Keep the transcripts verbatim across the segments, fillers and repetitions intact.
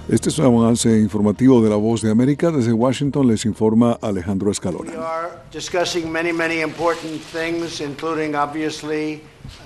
Este es un avance informativo de La Voz de América. Desde Washington les informa Alejandro Escalona. We are discussing many, many important things, including obviously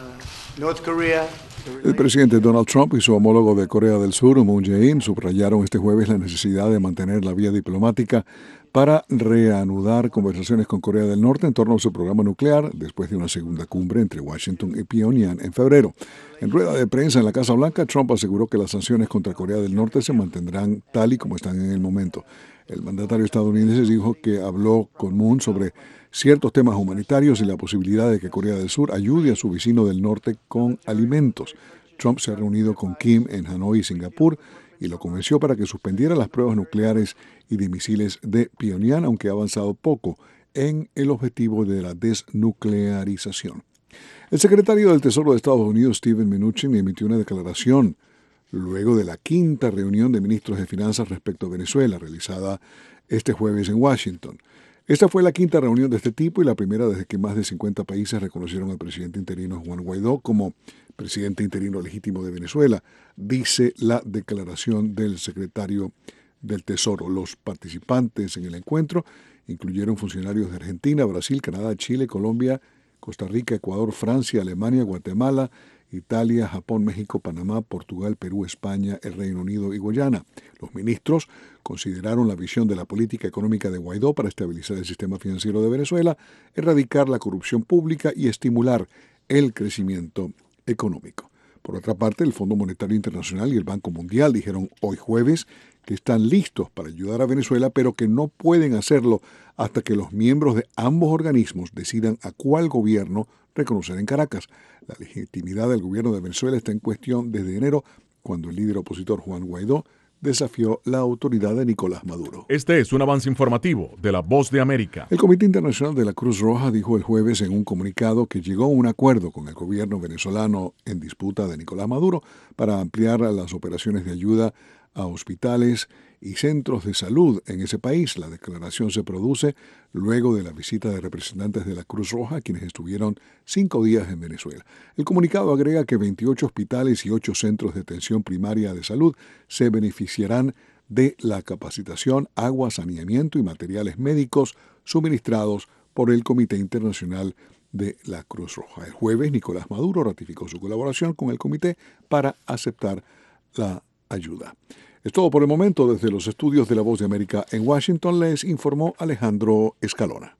uh, North Korea. El presidente Donald Trump y su homólogo de Corea del Sur, Moon Jae-in, subrayaron este jueves la necesidad de mantener la vía diplomática para reanudar conversaciones con Corea del Norte en torno a su programa nuclear después de una segunda cumbre entre Washington y Pyongyang en febrero. En rueda de prensa en la Casa Blanca, Trump aseguró que las sanciones contra Corea del Norte se mantendrán tal y como están en el momento. El mandatario estadounidense dijo que habló con Moon sobre ciertos temas humanitarios y la posibilidad de que Corea del Sur ayude a su vecino del norte con alimentos. Trump se ha reunido con Kim en Hanoi y Singapur y lo convenció para que suspendiera las pruebas nucleares y de misiles de Pyongyang, aunque ha avanzado poco en el objetivo de la desnuclearización. El secretario del Tesoro de Estados Unidos, Steven Mnuchin, emitió una declaración luego de la quinta reunión de ministros de Finanzas respecto a Venezuela, realizada este jueves en Washington. Esta fue la quinta reunión de este tipo y la primera desde que más de cincuenta países reconocieron al presidente interino Juan Guaidó como presidente interino legítimo de Venezuela, dice la declaración del secretario del Tesoro. Los participantes en el encuentro incluyeron funcionarios de Argentina, Brasil, Canadá, Chile, Colombia, Costa Rica, Ecuador, Francia, Alemania, Guatemala, Italia, Japón, México, Panamá, Portugal, Perú, España, el Reino Unido y Guyana. Los ministros consideraron la visión de la política económica de Guaidó para estabilizar el sistema financiero de Venezuela, erradicar la corrupción pública y estimular el crecimiento económico. Por otra parte, el Fondo Monetario Internacional y el Banco Mundial dijeron hoy jueves que están listos para ayudar a Venezuela, pero que no pueden hacerlo hasta que los miembros de ambos organismos decidan a cuál gobierno reconocer en Caracas. La legitimidad del gobierno de Venezuela está en cuestión desde enero, cuando el líder opositor Juan Guaidó desafió la autoridad de Nicolás Maduro. Este es un avance informativo de La Voz de América. El Comité Internacional de la Cruz Roja dijo el jueves en un comunicado que llegó a un acuerdo con el gobierno venezolano en disputa de Nicolás Maduro para ampliar las operaciones de ayuda a hospitales y centros de salud en ese país. La declaración se produce luego de la visita de representantes de la Cruz Roja, quienes estuvieron cinco días en Venezuela. El comunicado agrega que veintiocho hospitales y ocho centros de atención primaria de salud se beneficiarán de la capacitación, agua, saneamiento y materiales médicos suministrados por el Comité Internacional de la Cruz Roja. El jueves, Nicolás Maduro ratificó su colaboración con el comité para aceptar la ayuda. Es todo por el momento. Desde los estudios de La Voz de América en Washington les informó Alejandro Escalona.